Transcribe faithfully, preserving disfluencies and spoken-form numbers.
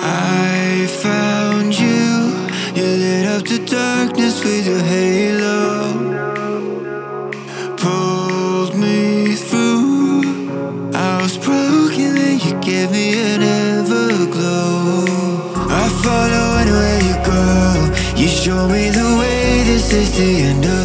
I found you, you lit up the darkness with your halo, pulled me through. I was broken and you gave me an everglow. I follow anywhere you go, you show me the way, this is the end of